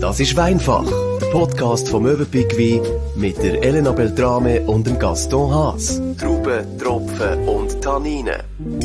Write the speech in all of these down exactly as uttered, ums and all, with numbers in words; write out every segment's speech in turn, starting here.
Das ist Weinfach, der Podcast vom Möwenpick Wein mit der Elena Beltrame und dem Gaston Haas. Trauben, Tropfen und Tanninen.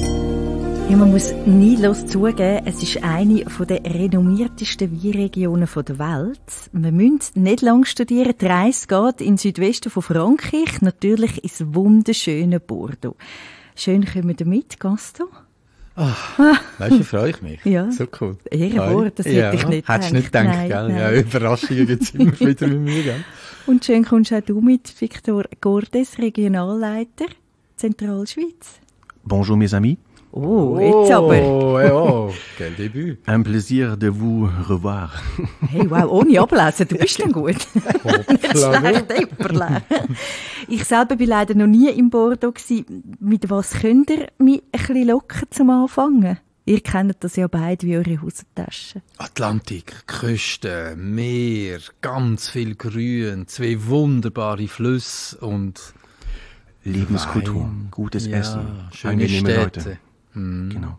Ja, man muss neidlos zugeben, es ist eine der renommiertesten Weinregionen der Welt. Man muss nicht lange studieren. Die Reise geht in den Südwesten von Frankreich, natürlich ins wunderschöne Bordeaux. Schön kommen wir mit, Gaston. Ach, weißt du, freue ich mich. Ja. So cool. Ehrenwort, das hätte ja. ich nicht gedacht. Hättest du nicht gedacht, nein, gell? Nein. Ja, Überraschungen gibt es immer wieder mit mir, gell? Und schön kommst auch du mit, Victor Gordes, Regionalleiter Zentralschweiz. Bonjour mes amis. Oh, jetzt aber. Oh, oh, quel début. Un plaisir de vous revoir. Hey, wow, ohne ablesen, du bist dann gut. Nicht schlecht, Epperle. Ich selber war leider noch nie in Bordeaux. Mit was könnt ihr mich ein bisschen locken zum Anfangen? Ihr kennt das ja beide wie eure Hosentasche. Atlantik, Küste, Meer, ganz viel Grün, zwei wunderbare Flüsse und Lebenskultur, Wein. gutes Ja, Essen, schöne angenehme Städte. Leute. Mhm. Genau.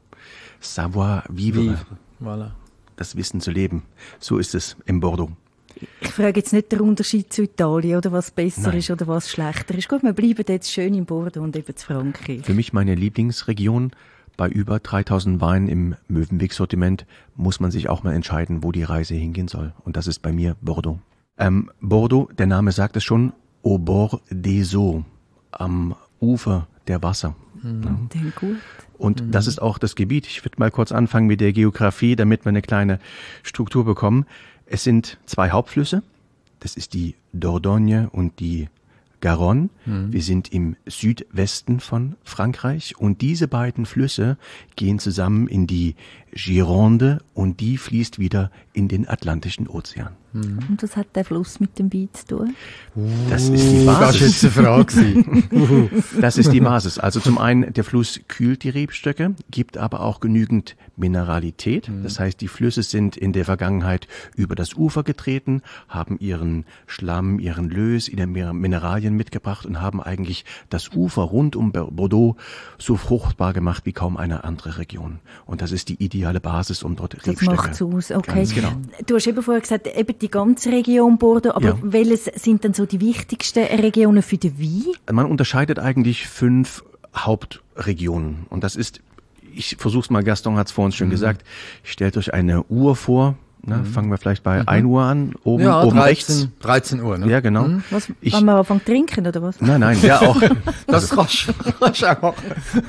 Savoir vivre, Vivre, voilà. das Wissen zu leben. So ist es in Bordeaux. Ich frage jetzt nicht den Unterschied zu Italien, oder was besser Nein. ist oder was schlechter ist. Gut, wir bleiben jetzt schön in Bordeaux und eben zu Frankreich. Für mich meine Lieblingsregion. Bei über dreitausend Weinen im Möwenpick-Sortiment muss man sich auch mal entscheiden, wo die Reise hingehen soll. Und das ist bei mir Bordeaux. Ähm, Bordeaux, der Name sagt es schon, au bord des eaux, am Ufer der Wasser. Mhm. Ja. Gut. Und mhm. das ist auch das Gebiet. Ich würde mal kurz anfangen mit der Geografie, damit wir eine kleine Struktur bekommen. Es sind zwei Hauptflüsse. Das ist die Dordogne und die Garonne. Mhm. Wir sind im Südwesten von Frankreich und diese beiden Flüsse gehen zusammen in die Gironde und die fließt wieder in den Atlantischen Ozean. Mhm. Und was hat der Fluss mit dem Wein zu tun? Das ist die Basis. Das ist jetzt eine Frage. Das ist die Basis. Also zum einen, der Fluss kühlt die Rebstöcke, gibt aber auch genügend Mineralität. Das heißt, die Flüsse sind in der Vergangenheit über das Ufer getreten, haben ihren Schlamm, ihren Lös, ihre Mineralien mitgebracht und haben eigentlich das Ufer rund um Bordeaux so fruchtbar gemacht wie kaum eine andere Region. Und das ist die ideale Basis, um dort das Rebstöcke. Das macht's aus, okay. Ganz genau. Du hast eben vorher gesagt, eben die ganze Region Bordeaux, aber Ja. welches sind dann so die wichtigsten Regionen für den Wein? Man unterscheidet eigentlich fünf Hauptregionen. Und das ist, ich versuch's mal, Gaston hat's vor uns schon mhm. gesagt, stellt euch eine Uhr vor. Na, mhm. Fangen wir vielleicht bei mhm. ein Uhr an, oben, ja, oben dreizehn, rechts. dreizehn Uhr, ne? Ja, genau. Mhm. Was, Ich- wollen wir anfangen zu trinken, oder was? Nein, nein, ja auch. Das kannst du kannst du auch machen.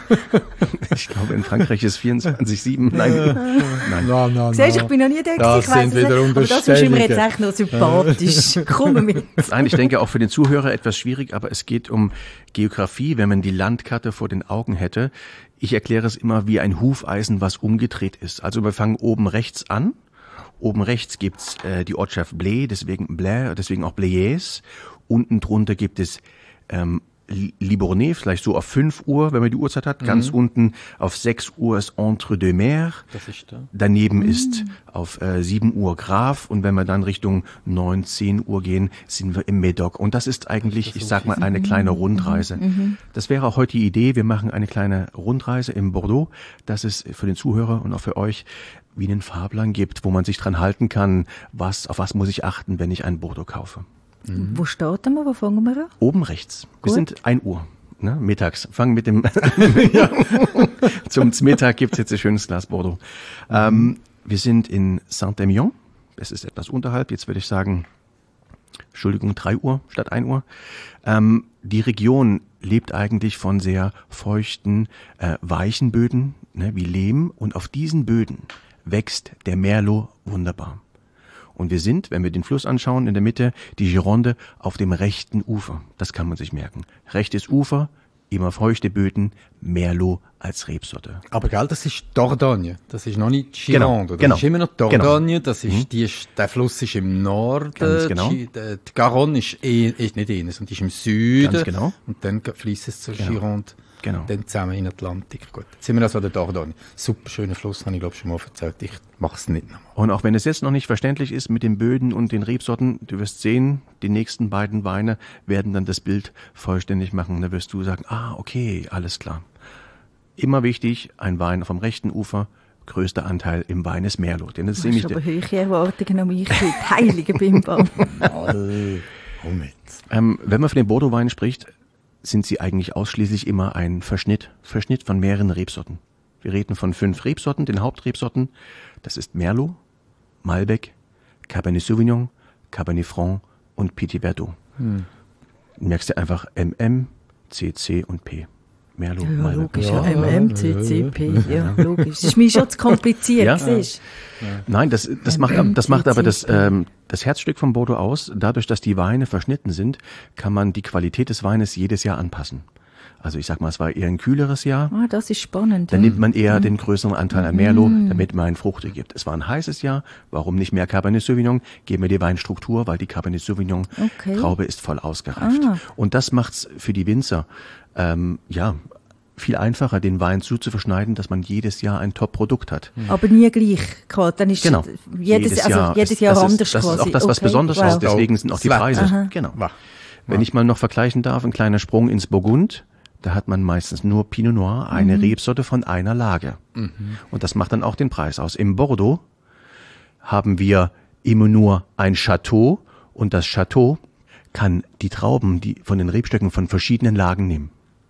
Ich glaube, in Frankreich ist vierundzwanzig sieben. Nein, nein. No, no, Siehst du, ich bin noch nie da gewesen, Das ich weiss sind es wieder nicht. Aber das ist mir jetzt Unterstellungen. echt noch sympathisch. Komm mit. Nein, ich denke auch für den Zuhörer etwas schwierig, aber es geht um Geografie, wenn man die Landkarte vor den Augen hätte. Ich erkläre es immer wie ein Hufeisen, was umgedreht ist. Also wir fangen oben rechts an. Oben rechts gibt's äh, die Ortschaft Blé, deswegen Blé, deswegen auch Bléez. Unten drunter gibt es ähm, Libournais, vielleicht so auf fünf Uhr, wenn man die Uhrzeit hat. Ganz Mhm. unten auf sechs Uhr ist Entre-deux-Mers. Das ist da. Daneben ist auf äh, sieben Uhr Graf und wenn wir dann Richtung neun, zehn Uhr gehen, sind wir im Médoc. Und das ist eigentlich, Das ist ich so sag mal, eine kleine Rundreise. Das wäre auch heute die Idee. Wir machen eine kleine Rundreise in Bordeaux, dass es für den Zuhörer und auch für euch wie einen Fahrplan gibt, wo man sich dran halten kann, was, auf was muss ich achten, wenn ich einen Bordeaux kaufe. Wo starten wir? Wo fangen wir an? Oben rechts. Wir Gut. sind ein Uhr. Ne, mittags. Fangen mit dem Zum Mittag gibt's jetzt ein schönes Glas Bordeaux. Ähm, wir sind in Saint-Emilion. Es ist etwas unterhalb. Jetzt würde ich sagen, Entschuldigung, drei Uhr statt ein Uhr. Ähm, die Region lebt eigentlich von sehr feuchten, äh, weichen Böden, ne, wie Lehm. Und auf diesen Böden wächst der Merlot wunderbar. Und wir sind, wenn wir den Fluss anschauen, in der Mitte, die Gironde auf dem rechten Ufer. Das kann man sich merken. Rechtes Ufer, immer feuchte Böden, Merlot als Rebsorte. Aber gell, das ist Dordogne. Das ist noch nicht Genau, Gironde. Das genau, ist immer noch Dordogne. Das ist, Mhm. die ist, der Fluss ist im Norden. Ganz genau. Die, die, die Garonne ist, eh, ist nicht innen, sondern die ist im Süden. Ganz genau. Und dann fließt es zur Genau. Gironde. Genau. Dann zusammen in den Atlantik. Gut. Jetzt sind wir also an der Dordogne. Super schöner Fluss, habe ich glaube schon mal erzählt. Ich mache es nicht nochmal. Und auch wenn es jetzt noch nicht verständlich ist mit den Böden und den Rebsorten, du wirst sehen, die nächsten beiden Weine werden dann das Bild vollständig machen. Da wirst du sagen, ah, okay, alles klar. Immer wichtig, ein Wein vom rechten Ufer größter Anteil im Wein ist Merlot. Denn das ist Du hast nämlich aber hohe Erwartungen an mich, heilige Bimbam. All, komm mit. Ähm, wenn man von den Bordeaux-Weinen spricht, sind sie eigentlich ausschließlich immer ein Verschnitt, Verschnitt von mehreren Rebsorten. Wir reden von fünf Rebsorten, den Hauptrebsorten. Das ist Merlot, Malbec, Cabernet Sauvignon, Cabernet Franc und Petit Verdot. Hm. Du merkst ja einfach M M, C C und P. Merlot, Ja, Malbec. logisch, ja, M M, C C P, ja, logisch. Das ist mir schon zu kompliziert, Ja. siehst Nein, das, das, macht, das macht aber das, ähm, das Herzstück von Bordeaux aus. Dadurch, dass die Weine verschnitten sind, kann man die Qualität des Weines jedes Jahr anpassen. Also ich sag mal, es war eher ein kühleres Jahr. Ah, das ist spannend. Dann ja. nimmt man eher den größeren Anteil an Merlot, damit man einen Fruchte gibt. Es war ein heißes Jahr. Warum nicht mehr Cabernet Sauvignon? Geben wir die Weinstruktur, weil die Cabernet Sauvignon Okay. Traube ist voll ausgereift. Ah. Und das macht's für die Winzer, ähm, ja, viel einfacher, den Wein so zu verschneiden, dass man jedes Jahr ein Top-Produkt hat. Aber nie gleich, quasi. Dann ist Genau. jedes, also jedes Jahr ist, das anders ist, das quasi. ist auch das, was Okay, besonders wow. ist. Deswegen sind auch die Das Preise. Wetter. Genau. Wow. Wenn ich mal noch vergleichen darf, ein kleiner Sprung ins Burgund. Da hat man meistens nur Pinot Noir, eine Rebsorte von einer Lage. Mhm. Und das macht dann auch den Preis aus. Im Bordeaux haben wir immer nur ein Chateau und das Chateau kann die Trauben, die von den Rebstöcken von verschiedenen Lagen nehmen.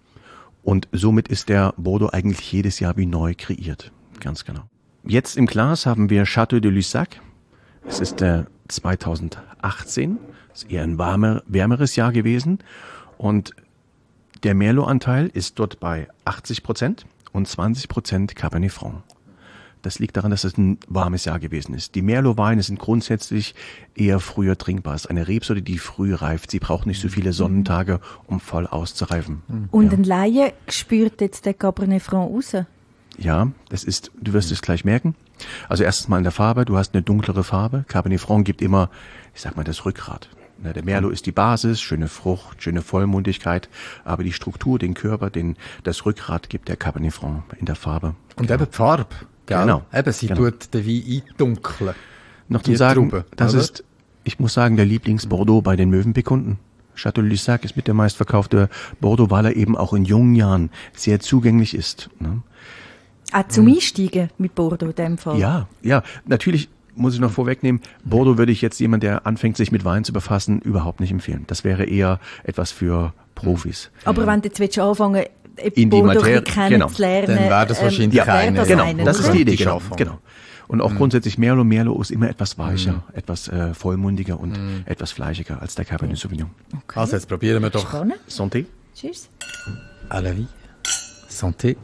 Und somit ist der Bordeaux eigentlich jedes Jahr wie neu kreiert. Ganz genau. Jetzt im Glas haben wir Château de Lussac. Es ist der zweitausendachtzehn. Ist eher ein warmer, wärmeres Jahr gewesen. Und der Merlot-Anteil ist dort bei achtzig Prozent und zwanzig Prozent Cabernet Franc. Das liegt daran, dass es ein warmes Jahr gewesen ist. Die Merlot-Weine sind grundsätzlich eher früher trinkbar. Es ist eine Rebsorte, die früh reift. Sie braucht nicht so viele Sonnentage, um voll auszureifen. Und ein Laie spürt jetzt den Cabernet Franc raus? Ja, das ist, du wirst es gleich merken. Also erstens mal in der Farbe. Du hast eine dunklere Farbe. Cabernet Franc gibt immer, ich sag mal, das Rückgrat. Der Merlot ist die Basis, schöne Frucht, schöne Vollmundigkeit, aber die Struktur, den Körper, den, das Rückgrat gibt der Cabernet Franc in der Farbe. Und eben die Farbe, gell? Genau. Eben, sie Genau. tut den Wein eindunkeln. Noch Die zu sagen, Traube, das oder? ist, ich muss sagen, der Lieblings-Bordeaux bei den Mövenpick-Kunden. Château de Lussac ist mit der meistverkaufte Bordeaux, weil er eben auch in jungen Jahren sehr zugänglich ist. Ne? Auch zum Einsteigen mit Bordeaux in dem Fall? Ja, ja, natürlich muss ich noch vorwegnehmen, Bordeaux würde ich jetzt jemand, der anfängt, sich mit Wein zu befassen, überhaupt nicht empfehlen. Das wäre eher etwas für Profis. Aber wenn du jetzt willst anfangen willst, In die Bordeaux Materie- ein bisschen kennenzulernen, Dann wäre das wahrscheinlich ähm, wäre eine- das Genau, eine, das oder? ist die Idee, Die genau. Schaffung. genau. Und auch grundsätzlich Merlot, Merlot ist immer etwas weicher, etwas äh, vollmundiger und etwas fleischiger als der Cabernet Sauvignon. Okay. Also jetzt probieren wir doch. Spannend. Santé. Tschüss. À la vie. Santé.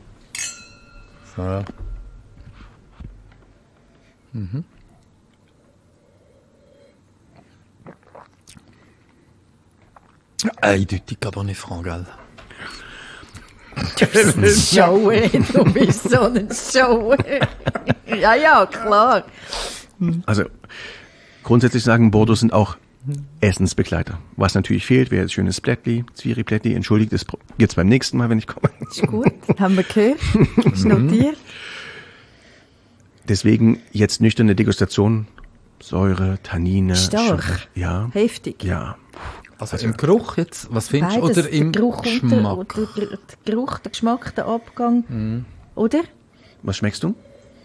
So. Mhm. Eindeutig Cabernet Franc, gell? Du bist ein Show, ey. Du bist so ein Show. Ja, ja, klar. Also grundsätzlich sagen, Bordeaux sind auch Essensbegleiter. Was natürlich fehlt, wäre jetzt schönes Plättli, Zwiri-Plättli. Entschuldigt, das gibt's beim nächsten Mal, wenn ich komme. Ist gut. Haben wir gehört. Ist notiert. Deswegen jetzt nüchterne Degustation. Säure, Tannine. Stark. Sugar. Ja. Heftig. Ja. Also im Geruch jetzt, was findest du? Beides, Oder im der Geruch Geschmack? Und der, der, der Geruch, der Geschmack, der Abgang. Oder? Was schmeckst du?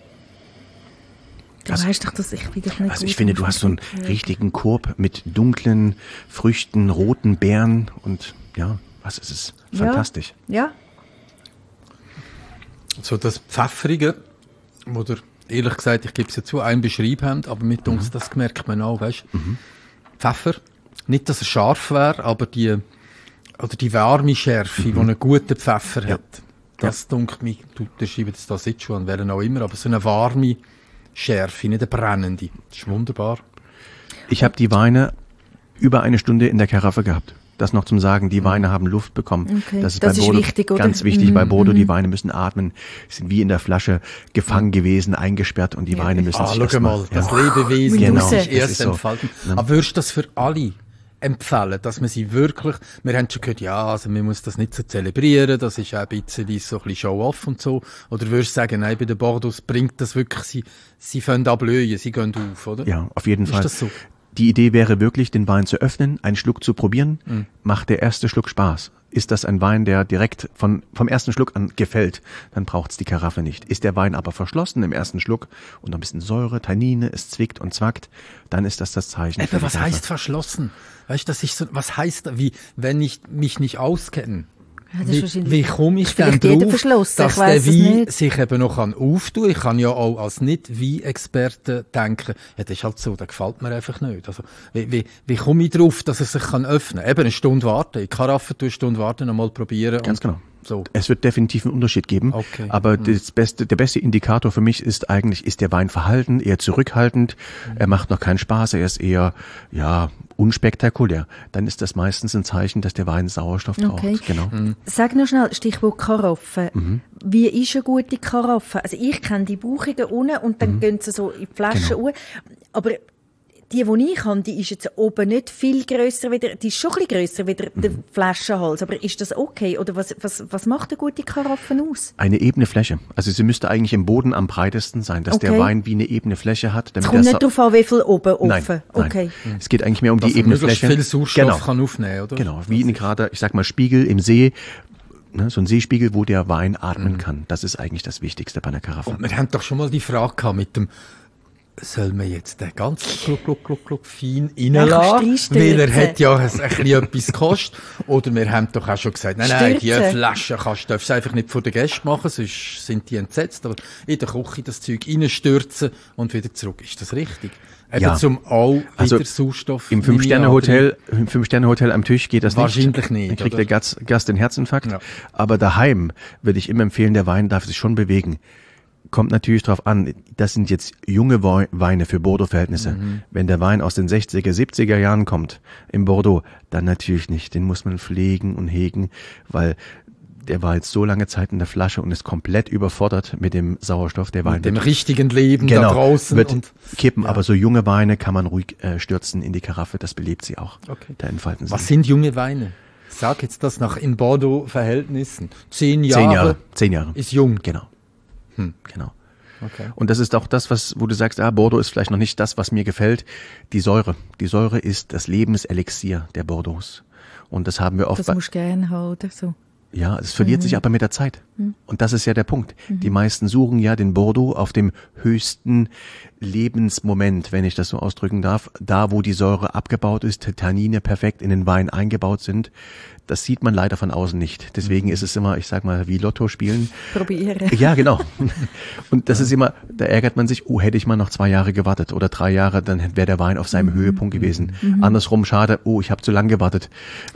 Du Also- weißt doch, dass ich wieder nicht Also gut ich finde, du hast so einen Ja. richtigen Korb mit dunklen Früchten, roten Beeren und ja, was ist es? Fantastisch. Ja. So das Pfeffrige, oder ehrlich gesagt, ich gebe es ja zu, einen beschrieben haben, aber mit uns, das merkt man auch, weißt du? Pfeffer, nicht, dass er scharf wäre, aber die, oder die warme Schärfe, die einen guten Pfeffer Ja. hat, das dunkelt mich, du, der schreibt jetzt das jetzt schon an, wären auch immer, aber so eine warme Schärfe, nicht eine brennende. Das ist wunderbar. Ich habe die Weine über eine Stunde in der Karaffe gehabt. Das noch zum Sagen, die Weine haben Luft bekommen. Okay. Das ist Das bei ist Bordeaux wichtig, oder? ganz wichtig. Mhm. Bei Bordeaux, die Mhm. Weine müssen atmen, sind wie in der Flasche gefangen gewesen, eingesperrt und die Weine müssen Ah, sich schau erst mal, das ja. Lebewesen Genau, muss sich das erst ist so. entfalten. Ja. Aber würdest du das für alle empfehlen, dass man sie wirklich, wir haben schon gehört, ja, also man muss das nicht so zelebrieren, das ist auch ein bisschen so ein bisschen Show-off und so, oder würdest du sagen, nein, bei den Bordeaux bringt das wirklich, sie, sie fangen an blühen, sie gehen auf, oder? Ja, auf jeden Ist Fall. das so? Die Idee wäre wirklich, den Wein zu öffnen, einen Schluck zu probieren. Mhm. Macht der erste Schluck Spaß. Ist das ein Wein, der direkt von, vom ersten Schluck an gefällt, dann braucht's die Karaffe nicht. Ist der Wein aber verschlossen im ersten Schluck und noch ein bisschen Säure, Tannine, es zwickt und zwackt, dann ist das das Zeichen. Aber was heißt verschlossen? Weißt du, dass ich so, was heißt, wie, wenn ich mich nicht auskenne? Ja, Wie, wie komme ich dann drauf, dass der Wein sich eben noch auftun kann? Ich kann ja auch als Nicht-Wein-Experte denken, ja, das ist halt so, das gefällt mir einfach nicht. Also, wie, wie, wie komme ich drauf, dass er sich kann öffnen kann? Eben eine Stunde warten. In Karaffe eine Stunde warten, einmal probieren. Ganz genau. So. Es wird definitiv einen Unterschied geben, okay. aber mhm. das beste, der beste Indikator für mich ist eigentlich, ist der Wein verhalten, eher zurückhaltend, mhm. er macht noch keinen Spaß, er ist eher, ja, unspektakulär. Dann ist das meistens ein Zeichen, dass der Wein Sauerstoff okay. braucht. Genau. Mhm. Sag noch schnell, Stichwort Karaffe. Mhm. Wie ist eine gute Karaffe? Also ich kenne die Bauchungen unten und dann mhm. gehen sie so in die Flasche genau. rein. Aber die, die ich habe, die ist jetzt oben nicht viel grösser wieder, die ist schon ein bisschen grösser wieder mhm. der Flaschenhals. Aber ist das okay? Oder was, was, was macht eine gute Karaffe aus? Eine ebene Fläche. Also sie müsste eigentlich im Boden am breitesten sein, dass okay. der Wein wie eine ebene Fläche hat. Damit es kommt nicht darauf an, wie viel oben offen. Nein, nein. Okay. Es geht eigentlich mehr um dass die ebene Fläche. Viel Sauerstoff genau. kann aufnehmen, oder? Genau, wie in gerade, ich sag mal, Spiegel im See. Ne, so ein Seespiegel, wo der Wein atmen mhm. kann. Das ist eigentlich das Wichtigste bei einer Karaffe. Und wir haben doch schon mal die Frage gehabt mit dem, soll man jetzt den ganz gluck, gluck, gluck, gluck fein reinlassen? Weil er hat ja ein, ein bisschen etwas gekostet. Oder wir haben doch auch schon gesagt, nein, nein, die Flasche kannst, darfst du einfach nicht vor den Gästen machen, sonst sind die entsetzt. Aber in der Küche das Zeug reinstürzen und wieder zurück. Ist das richtig? Eben ja. zum auch wieder also Sauerstoff. Im Fünf-Sterne-Hotel, im Fünf-Sterne-Hotel am Tisch geht das wahrscheinlich nicht. nicht. Dann kriegt oder? der Gast, Gast den Herzinfarkt. Ja. Aber daheim würde ich immer empfehlen, der Wein darf sich schon bewegen. Kommt natürlich drauf an, das sind jetzt junge Weine für Bordeaux-Verhältnisse. Mhm. Wenn der Wein aus den sechziger, siebziger Jahren kommt, im Bordeaux, dann natürlich nicht. Den muss man pflegen und hegen, weil der war jetzt so lange Zeit in der Flasche und ist komplett überfordert mit dem Sauerstoff. Der Wein mit dem richtigen Leben genau, da draußen. Wird und kippen, ja. aber so junge Weine kann man ruhig äh, stürzen in die Karaffe, das belebt sie auch. Okay. Da entfalten sie. Was sind junge Weine? Sag jetzt das nach in Bordeaux-Verhältnissen. Zehn Jahre, Zehn Jahre. Zehn Jahre. Ist jung. Genau. Hm. Genau. Okay. Und das ist auch das, was, wo du sagst, ah, Bordeaux ist vielleicht noch nicht das, was mir gefällt. Die Säure. Die Säure ist das Lebenselixier der Bordeaux. Und das haben wir oft. Das musst du gerne haben, oder so. Ja, es verliert mhm. sich aber mit der Zeit. Mhm. Und das ist ja der Punkt. Mhm. Die meisten suchen ja den Bordeaux auf dem höchsten Lebensmoment, wenn ich das so ausdrücken darf. Da, wo die Säure abgebaut ist, Tannine perfekt in den Wein eingebaut sind. Das sieht man leider von außen nicht. Deswegen ist es immer, ich sag mal, wie Lotto spielen. Probiere. Ja, genau. Und das ja. ist immer, da ärgert man sich, oh, hätte ich mal noch zwei Jahre gewartet oder drei Jahre, dann wäre der Wein auf seinem mhm. Höhepunkt gewesen. Mhm. Andersrum, schade, oh, ich habe zu lang gewartet.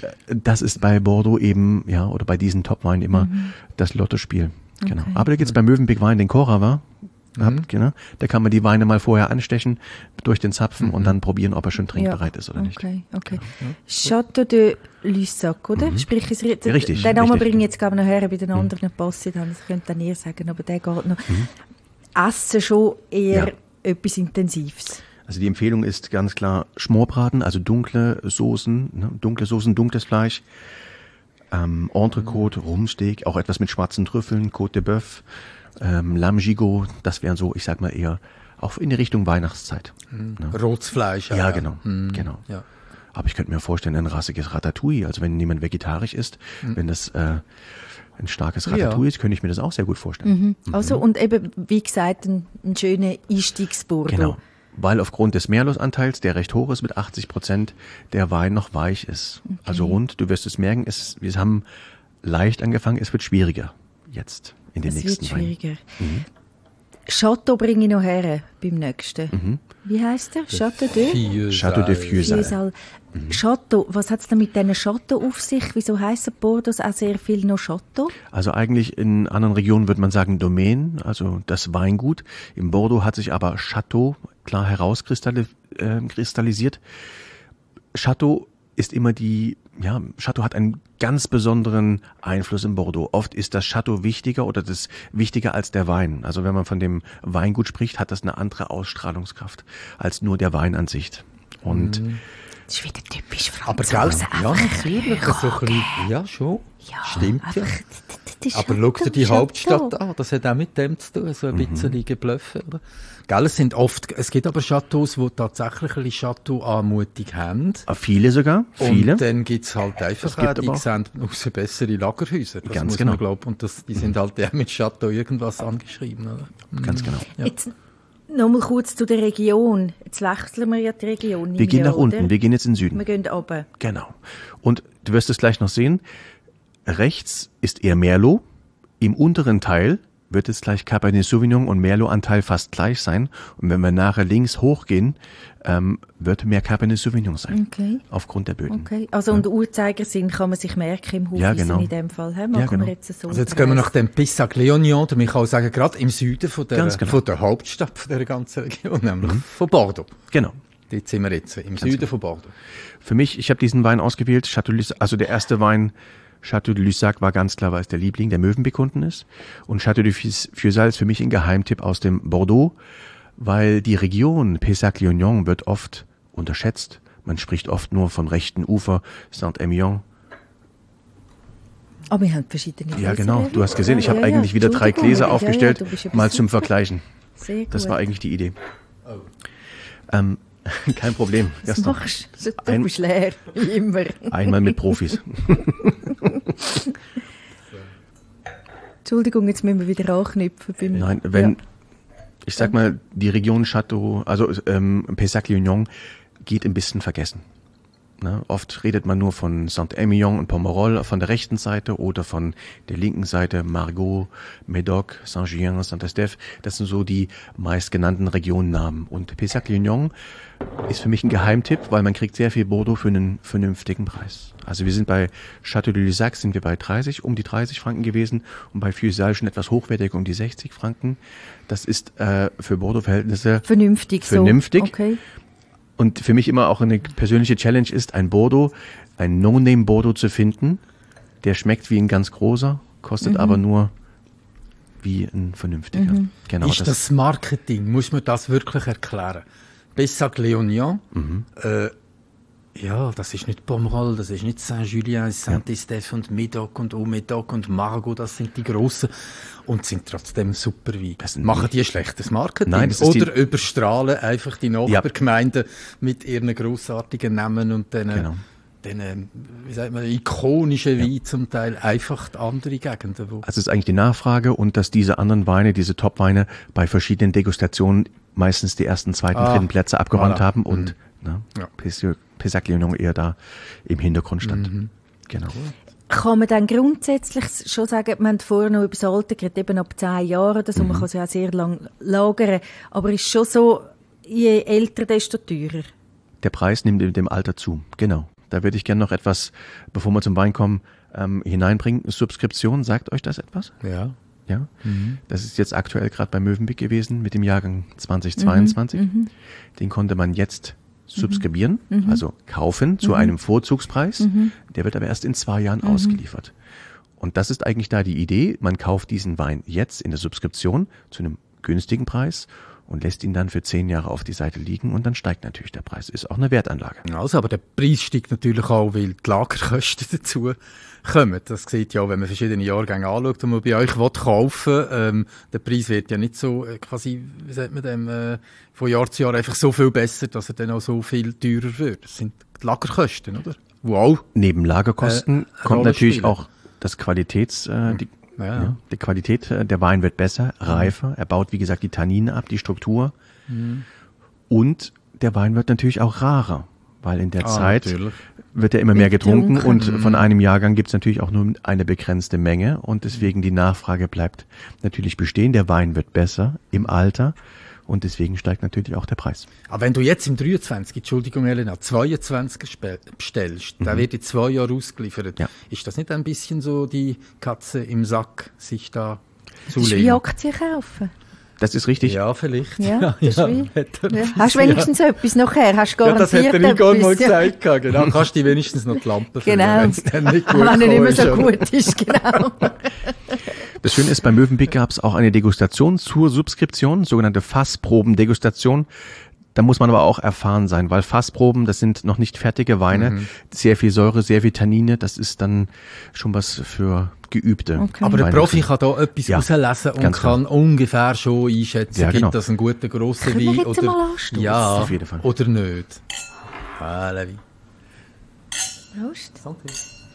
Das ist bei Bordeaux eben, ja, oder bei diesen Top-Weinen immer mhm. das Lottospiel. Genau. Okay. Aber da gibt's beim Mövenpick Wein den Cora war. Habt, mhm. genau. Da kann man die Weine mal vorher anstechen durch den Zapfen mhm. und dann probieren, ob er schon trinkbereit ja. ist oder nicht. Okay, okay. Ja. Chateau de Lussac, oder? Mhm. Sprich, es, ja, richtig. Den Namen richtig. bringe ich jetzt glaube ich noch her, bei den anderen mhm. passen dann, das könnte dann ihr sagen, aber der geht noch. Mhm. Essen schon eher ja. etwas Intensives. Also die Empfehlung ist ganz klar Schmorbraten, also dunkle Soßen, ne? dunkle Soßen, dunkles Fleisch, ähm, Entrecote, Rumsteak, auch etwas mit schwarzen Trüffeln, Côte de Bœuf, ähm, Lamm Gigot, das wären so, ich sag mal eher auch in die Richtung Weihnachtszeit. Mhm. Ne? Rotes Fleisch. Ja, ja. genau, mhm. genau. Ja. Aber ich könnte mir vorstellen, ein rassiges Ratatouille, also wenn jemand vegetarisch ist, mhm. wenn das äh, ein starkes Ratatouille ja. ist, könnte ich mir das auch sehr gut vorstellen. Mhm. Also mhm. und eben, wie gesagt, ein, ein schöner Einstiegsbordeaux. Genau, weil aufgrund des Merlotanteils, der recht hoch ist mit achtzig Prozent, der Wein noch weich ist. Okay. Also rund, du wirst es merken, es, wir haben leicht angefangen, es wird schwieriger jetzt in den es nächsten wird schwieriger. Mhm. Chateau bringe ich noch her beim nächsten. Mhm. Wie heisst der? Chateau de? Chateau de Fiesal. Mhm. Chateau, was hat es denn mit diesen Chateau auf sich? Wieso heissen Bordeaux auch sehr viel noch Chateau? Also eigentlich in anderen Regionen würde man sagen Domaine, also das Weingut. Im Bordeaux hat sich aber Chateau klar herauskristallisiert. Chateau ist immer die, ja, Chateau hat einen ganz besonderen Einfluss im Bordeaux. Oft ist das Chateau wichtiger oder das wichtiger als der Wein. Also wenn man von dem Weingut spricht, hat das eine andere Ausstrahlungskraft als nur der Wein an sich. Und mhm. das ist wieder typisch Aber Franzose. gell, ja, natürlich. So ein bisschen, ja, schon. Ja, Stimmt ja. einfach, das Aber Chateau, schau dir die Chateau. Hauptstadt an, das hat auch mit dem zu tun, so ein bisschen geblufft, oder? Gell, es sind oft, es gibt aber Chateaus, die tatsächlich ein bisschen Chateau-Anmutung haben. Ah, viele sogar, viele. Und dann gibt's halt einfach gibt auch, die aber auch- sehen aus bessere Lagerhäuser. Das Ganz muss genau. man glauben. Und das, die sind halt auch mit Chateau irgendwas angeschrieben, oder? Ganz genau. Ja. Jetzt nochmal kurz zu der Region. Jetzt wechseln wir ja die Region. Wir gehen ja, nach unten, oder? wir gehen jetzt in den Süden. Wir gehen runter. Genau. Und du wirst es gleich noch sehen. Rechts ist eher Merlot. Im unteren Teil wird es gleich Cabernet Sauvignon und Merlot-Anteil fast gleich sein. Und wenn wir nachher links hochgehen, ähm, wird mehr Cabernet Sauvignon sein. Okay. Aufgrund der Böden. Okay. Also, und Uhrzeigersinn kann man sich merken im Ja, Hofwissen genau. in dem Fall. He? Machen Ja, genau. wir jetzt so Also jetzt gehen wir nach dem Pissac-Léognan, oder man kann auch sagen, gerade im Süden von der, Ganz genau. von der Hauptstadt von der ganzen Region, nämlich von Bordeaux. Genau. Dort sind wir jetzt, im Süden von Bordeaux. Für mich, ich habe diesen Wein ausgewählt, Chateau Lussac, also der erste Wein, Chateau de Lussac war ganz klar, weil es der Liebling der Möwenpick-Kunden ist. Und Chateau de Fusailles ist für mich ein Geheimtipp aus dem Bordeaux, weil die Region Pessac-Léognan wird oft unterschätzt. Man spricht oft nur vom rechten Ufer, Saint-Émilion. Aber wir haben verschiedene Ja, Gläser genau. erwähnt. Du hast gesehen, ich Ja, habe ja, eigentlich ja. wieder drei Entschuldigung. Gläser Ja, ja, aufgestellt, du bist ja mal zum super. Vergleichen. Sehr gut. Das war eigentlich die Idee. Ähm, kein Problem. Was Gaston. machst du? Du Ein- bist leer, wie immer. Einmal mit Profis. Entschuldigung, jetzt müssen wir wieder anknüpfen. Beim, Nein, wenn, Ja. ich sag mal, die Region Château, also ähm, Pessac-Léognan geht ein bisschen vergessen. Ne? Oft redet man nur von Saint-Émilion und Pomerol von der rechten Seite oder von der linken Seite Margaux, Médoc, Saint-Julien, Saint-Estèphe. Das sind so die meistgenannten Regionennamen. Und Pessac-Léognan ist für mich ein Geheimtipp, weil man kriegt sehr viel Bordeaux für einen vernünftigen Preis. Also wir sind bei Chateau de Lussac sind wir bei dreißig, um die dreißig Franken gewesen und bei Fusailles schon etwas hochwertiger um die sechzig Franken. Das ist äh, für Bordeaux-Verhältnisse Vernünftig, Vernünftig. so. Okay. und für mich immer auch eine persönliche Challenge ist, ein Bordeaux, ein No-Name-Bordeaux zu finden, der schmeckt wie ein ganz großer, kostet aber nur wie ein vernünftiger. Genau, ist das Marketing? Muss man das wirklich erklären? Pessac-Léognan, äh, ja, das ist nicht Pomerol, das ist nicht Saint-Julien, Saint-Estèphe und Médoc und Haut-Médoc und Margaux, das sind die grossen und sind trotzdem super Wein. sind Machen nicht- die ein schlechtes Marketing? Nein, das ist Oder die- überstrahlen einfach die Nachbargemeinden mit ihren grossartigen Namen und den, Genau. den wie sagt man, ikonischen Wein zum Teil einfach die andere Gegenden, wo Also es ist eigentlich die Nachfrage und dass diese anderen Weine, diese Top-Weine bei verschiedenen Degustationen meistens die ersten, zweiten, Ah, dritten Plätze abgeräumt voilà. haben und ne, Ja. Pessac- Pessac-Léognan eher da im Hintergrund stand. Genau. Kann man dann grundsätzlich schon sagen, wir haben vorher noch über das Alter geredet, eben ab zehn Jahren oder so, man kann es ja auch sehr lang lagern, aber ist schon so, je älter, desto teurer. Der Preis nimmt mit dem Alter zu, genau. Da würde ich gerne noch etwas, bevor wir zum Wein kommen, ähm, hineinbringen. Subskription, sagt euch das etwas? ja. Ja. Das ist jetzt aktuell gerade bei Mövenpick gewesen mit dem Jahrgang zweitausendzweiundzwanzig. Den konnte man jetzt subskribieren, also kaufen zu einem Vorzugspreis. Der wird aber erst in zwei Jahren ausgeliefert. Und das ist eigentlich da die Idee. Man kauft diesen Wein jetzt in der Subskription zu einem günstigen Preis und lässt ihn dann für zehn Jahre auf die Seite liegen und dann steigt natürlich der Preis. Ist auch eine Wertanlage. Also, aber der Preis steigt natürlich auch, weil die Lagerkosten dazu kommen. Das sieht ja auch, wenn man verschiedene Jahrgänge anschaut und man bei euch will kaufen, ähm, der Preis wird ja nicht so, äh, quasi, wie sagt man dem, äh, von Jahr zu Jahr einfach so viel besser, dass er dann auch so viel teurer wird. Das sind die Lagerkosten, oder? Wow. Neben Lagerkosten Äh, kommt Rolle natürlich spielen. auch das Qualitäts, äh, die, Ja, ja. ja. die Qualität, äh, der Wein wird besser, reifer, er baut, wie gesagt, die Tannine ab, die Struktur. Und der Wein wird natürlich auch rarer, weil in der Ah, Zeit natürlich. wird er immer mehr getrunken Getrunken. und von einem Jahrgang gibt es natürlich auch nur eine begrenzte Menge und deswegen die Nachfrage bleibt natürlich bestehen. Der Wein wird besser im Alter und deswegen steigt natürlich auch der Preis. Aber wenn du jetzt im dreiundzwanzig, Entschuldigung Elena, zweiundzwanziger spe- bestellst, der wird in zwei Jahren ausgeliefert. Ja. Ist das nicht ein bisschen so die Katze im Sack, sich da zu Das ist wie legen? Aktien kaufen. Das ist richtig. Ja, vielleicht. Ja, das ist wie, hat er ja. etwas, Hast du wenigstens etwas nachher? Hast du Ja, das garantiert hat der Igor mal etwas? Ja. gesagt. Ja. Genau, kannst du dir wenigstens noch die Lampe füllen, Genau. wenn es dann nicht gut Wenn er nicht mehr gekommen so ist, oder? gut ist, genau. Das Schöne ist, beim Mövenpick gab es auch eine Degustation zur Subskription, sogenannte Fassproben-Degustation. Da muss man aber auch erfahren sein, weil Fassproben, das sind noch nicht fertige Weine. Mhm. Sehr viel Säure, sehr viel Tannine, das ist dann schon was für Geübte. Okay. Aber der Weine Profi sind. kann da etwas Ja, rauslesen und ganz kann genau. ungefähr schon einschätzen, Ja, genau. gibt das einen guten grossen Können wir Wein jetzt oder, mal anstoßen? ja, Auf jeden Fall. oder nicht. Ah, Levi. Prost. Santé.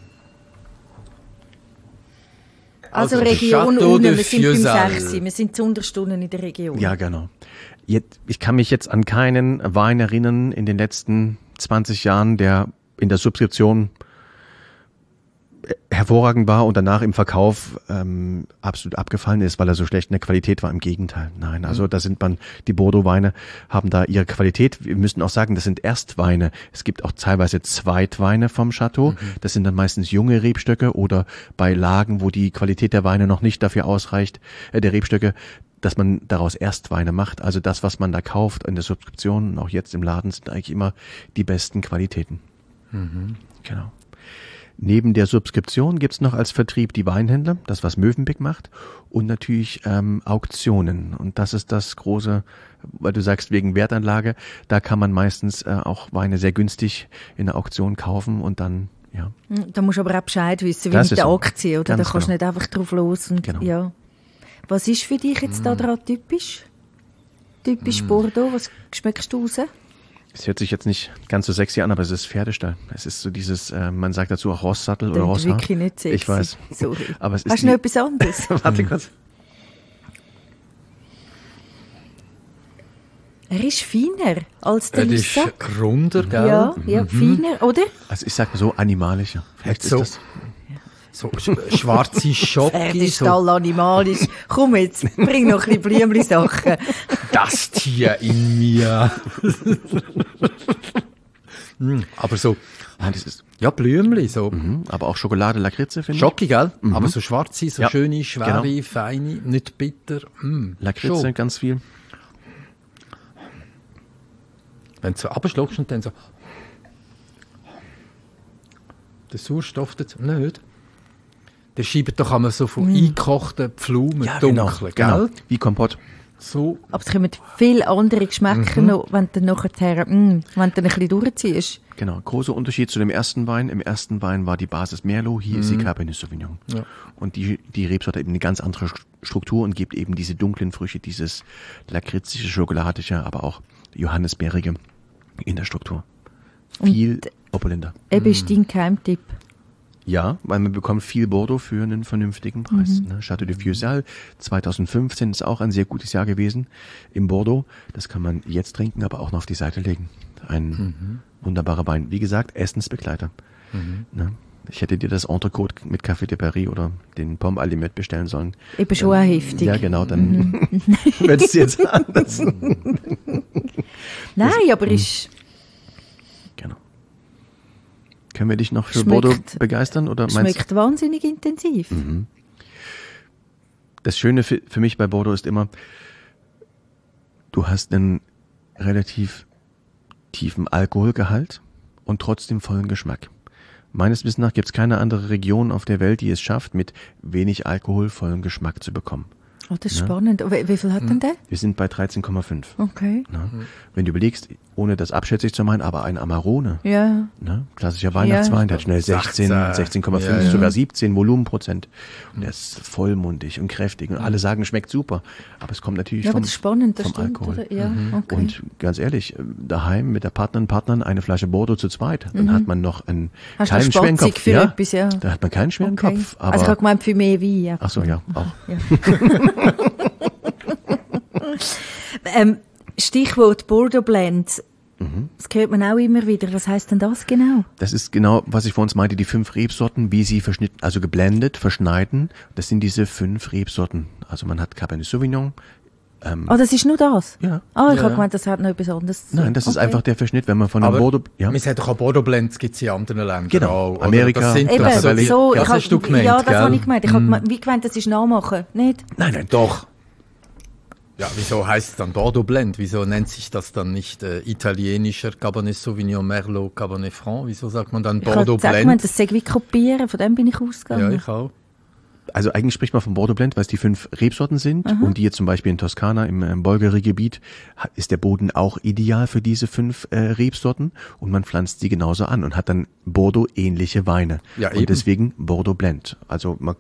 Also, Also, Region Château unten, de wir sind beim Fiesal. sechs. Wir sind zu Unterstunden in der Region. Ja, genau. Jetzt, ich kann mich jetzt an keinen Wein erinnern in den letzten zwanzig Jahren, der in der Subskription hervorragend war und danach im Verkauf ähm, absolut abgefallen ist, weil er so schlecht in der Qualität war. Im Gegenteil. Nein, also da sind man, die Bordeaux-Weine haben da ihre Qualität. Wir müssen auch sagen, das sind Erstweine. Es gibt auch teilweise Zweitweine vom Chateau. Mhm. Das sind dann meistens junge Rebstöcke oder bei Lagen, wo die Qualität der Weine noch nicht dafür ausreicht, äh, der Rebstöcke, dass man daraus Erstweine macht. Also das, was man da kauft in der Subskription und auch jetzt im Laden, sind eigentlich immer die besten Qualitäten. Mhm. Genau. Neben der Subskription gibt's noch als Vertrieb die Weinhändler, das was Mövenpick macht, und natürlich ähm, Auktionen. Und das ist das große, weil du sagst wegen Wertanlage, da kann man meistens äh, auch Weine sehr günstig in der Auktion kaufen und dann, ja. Da musst du aber auch Bescheid wissen, wie Das mit ist der so. Aktie, oder? Da Ganz kannst du genau. nicht einfach drauf los. Und, Genau. ja. Was ist für dich jetzt da dran typisch? Typisch Mm. Bordeaux, was schmeckst du raus? Es hört sich jetzt nicht ganz so sexy an, aber es ist Pferdestall. Es ist so dieses, äh, man sagt dazu auch Rosssattel oder Klingt Rosshaar. wirklich nicht sexy. Ich weiß. Sorry. Aber es ist Hast du noch nie- etwas anderes? Warte kurz. Er ist feiner als der Er ist Lissac. runder, gell? Ja, ja, feiner, oder? Also ich sag mal so animalischer. Vielleicht So. ist das. So sch- schwarze Schocke, so Pferdestall, animalisch. Komm jetzt, bring noch ein bisschen Blümli-Sachen. das Tier in mir. Mm, Aber so, Nein, das ist, ja, Blümli, so. mhm, aber auch Schokolade, Lakritze finde ich. Schocke, gell? Aber so schwarze, so Ja, schöne, schwere, genau. feine, nicht bitter. Mm, Lakritze, schon. ganz viel. Wenn du so abschluckst und dann so. Der Sauerstoff dazu, nicht? Der schiebt doch einmal so von eingekochten Pflaumen dunkel, genau. gell? Wie Kompott. So. Aber es kommen viele andere Geschmäcker Mhm. noch, wenn du dann nachher, mm, wenn du dann ein bisschen durchziehst. Genau. Großer Unterschied zu dem ersten Wein. Im ersten Wein war die Basis Merlot, hier ist die Cabernet Sauvignon. Ja. Und die, die Rebsorte hat eben eine ganz andere Struktur und gibt eben diese dunklen Früchte, dieses lakritzische, schokoladische, aber auch johannisbeerige in der Struktur. Viel opulenter. Eben ist dein Geheimtipp. Ja, weil man bekommt viel Bordeaux für einen vernünftigen Preis. Ne? Château de Fiesal zwanzig fünfzehn ist auch ein sehr gutes Jahr gewesen im Bordeaux. Das kann man jetzt trinken, aber auch noch auf die Seite legen. Ein wunderbarer Wein. Wie gesagt, Essensbegleiter. Ne? Ich hätte dir das Entrecote mit Café de Paris oder den Pomme Allumette bestellen sollen. Eben schon auch heftig. Ja, genau, dann würdest du jetzt anders. Nein, aber ist, Genau. Können wir dich noch für Schmeckt- Bordeaux begeistern? Oder meinst schmeckt wahnsinnig intensiv. Das Schöne für, für mich bei Bordeaux ist immer, du hast einen relativ tiefen Alkoholgehalt und trotzdem vollen Geschmack. Meines Wissens nach gibt es keine andere Region auf der Welt, die es schafft, mit wenig Alkohol vollen Geschmack zu bekommen. Oh, das ist spannend. Wie, wie viel hat denn der? Wir sind bei dreizehn Komma fünf. Okay. Ne? Wenn du überlegst, ohne das abschätzig zu meinen, aber ein Amarone, Ja. ne? Klassischer Weihnachtswein, der hat schnell sechzehn, sechzehn. sechzehn Komma fünf, Ja, ja. sogar siebzehn Volumenprozent. Und der ist vollmundig und kräftig und alle sagen, schmeckt super. Aber es kommt natürlich Ja, aber vom, das ist spannend, das vom stimmt. Alkohol. Oder? Ja, okay. Und ganz ehrlich, daheim mit der Partnerin und Partnern eine Flasche Bordeaux zu zweit, dann hat man noch einen Hast du keinen schweren spatzig Kopf. für ja, etwas, ja. Da hat man keinen schweren Okay. Kopf. Aber, Also ich habe gemeint, für mehr Wein. Ja. ach so, ja, auch. Ja. ähm, Stichwort Bordeaux Blend. Mhm. Das hört man auch immer wieder. Was heisst denn das genau? Das ist genau, was ich vor uns meinte, die fünf Rebsorten, wie sie verschnitten, also geblendet, verschneiden. Das sind diese fünf Rebsorten. Also man hat Cabernet Sauvignon. Ähm, Ah, das ist nur das? ja. Ah, ich Ja. habe gemeint, das hat noch etwas anderes. Nein, das ist Okay. einfach der Verschnitt, wenn man von einem Aber Bordeaux, ja. wir sagen doch auch Bordeaux Blends gibt es in anderen Ländern Genau. auch. oder? Amerika, Das sind Eben, doch so, die- so, das ich hast du hab, gemeint, ja, das gell? habe ich gemeint. Ich habe gemeint, wie gemeint, das ist nachmachen, nicht? Nein, nein, Doch. Ja, wieso heißt es dann Bordeaux Blend? Wieso nennt sich das dann nicht äh, italienischer Cabernet Sauvignon, Merlot, Cabernet Franc? Wieso sagt man dann Ich habe Bordeaux gesagt, Blend? das sei wie kopieren, von dem bin ich ausgegangen. Ja, ich auch. Also eigentlich spricht man von Bordeaux Blend, weil es die fünf Rebsorten sind. Aha. Und die jetzt zum Beispiel in Toskana, im, im Bolgheri-Gebiet, ist der Boden auch ideal für diese fünf äh, Rebsorten. Und man pflanzt sie genauso an und hat dann Bordeaux-ähnliche Weine. Ja, und eben. Deswegen Bordeaux Blend. Also man...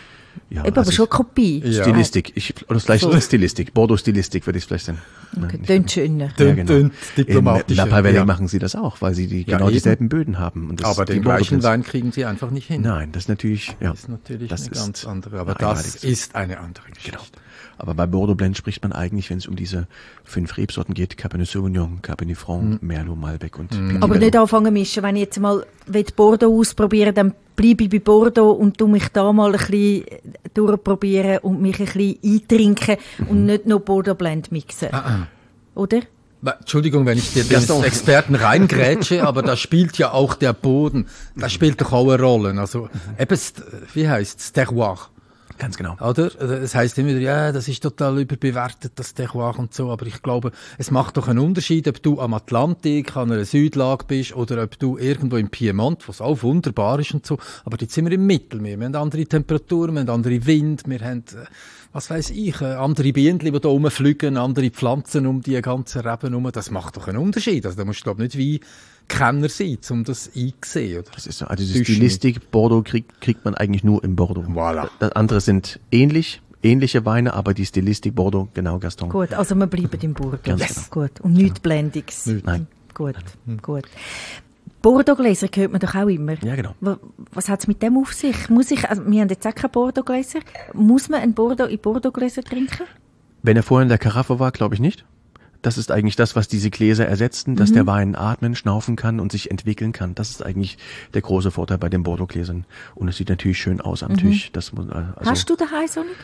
Ja, Eben, aber schon Kopie. Ja. Stilistik. Ich, oder vielleicht so. Stilistik. Bordeaux-Stilistik würde ich es vielleicht sein. Okay, tönt schöner. Ja, genau. In Napa Valley ja. machen sie das auch, weil sie die, ja, genau eben. dieselben Böden haben. Und das aber den gleichen Wein kriegen sie einfach nicht hin. Nein, das ist natürlich, ja. Das ist natürlich das eine ist ganz andere, aber das ist eine andere Geschichte. Genau. Aber bei Bordeaux Blend spricht man eigentlich, wenn es um diese fünf Rebsorten geht, Cabernet Sauvignon, Cabernet Franc, mm. Merlot, Malbec und mm. Aber nicht anfangen mischen. Wenn ich jetzt mal Bordeaux ausprobieren, dann bleibe ich bei Bordeaux und tu mich da mal ein bisschen durchprobieren und mich ein bisschen eintrinken mhm. und nicht nur Bordeaux Blend mixen. Ah, ah. Oder? Entschuldigung, wenn ich dir den Experten reingrätsche, aber da spielt ja auch der Boden, da spielt doch auch eine Rolle. Also, eben, wie heisst's? Terroir. Ganz genau. Oder? Es heisst immer wieder, ja, das ist total überbewertet, das Terroir und so, aber ich glaube, es macht doch einen Unterschied, ob du am Atlantik, an einer Südlage bist oder ob du irgendwo im Piemont, wo es auch wunderbar ist und so, aber jetzt sind wir im Mittelmeer, wir haben andere Temperaturen, wir haben andere Wind, wir haben, was weiss ich, andere Bienen, die da rumfliegen, andere Pflanzen um die ganzen Reben herum, das macht doch einen Unterschied. Also da musst du, glaube ich, nicht wie Kenner sein, um das einzusehen. Oder? Das ist so, also die Stilistik Bordeaux kriegt, kriegt man eigentlich nur in Bordeaux. Voilà. Das andere sind ähnlich, ähnliche Weine, aber die Stilistik Bordeaux, genau, Gaston. Gut, also wir bleiben im Bordeaux. Ganz yes. genau. Gut. Und nichts genau. Blendiges. Nein. Gut, Nein. gut. Bordeaux-Gläser hört man doch auch immer. Ja, genau. Was hat es mit dem auf sich? Muss ich, also wir haben jetzt auch keine Bordeaux-Gläser. Muss man ein Bordeaux in Bordeaux-Gläser trinken? Wenn er vorher in der Karaffe war, glaube ich nicht. Das ist eigentlich das, was diese Gläser ersetzten, dass mhm. der Wein atmen, schnaufen kann und sich entwickeln kann. Das ist eigentlich der große Vorteil bei den Bordeaux-Gläsern. Und es sieht natürlich schön aus am mhm. Tisch. Das muss, also Hast du daheim so nicht?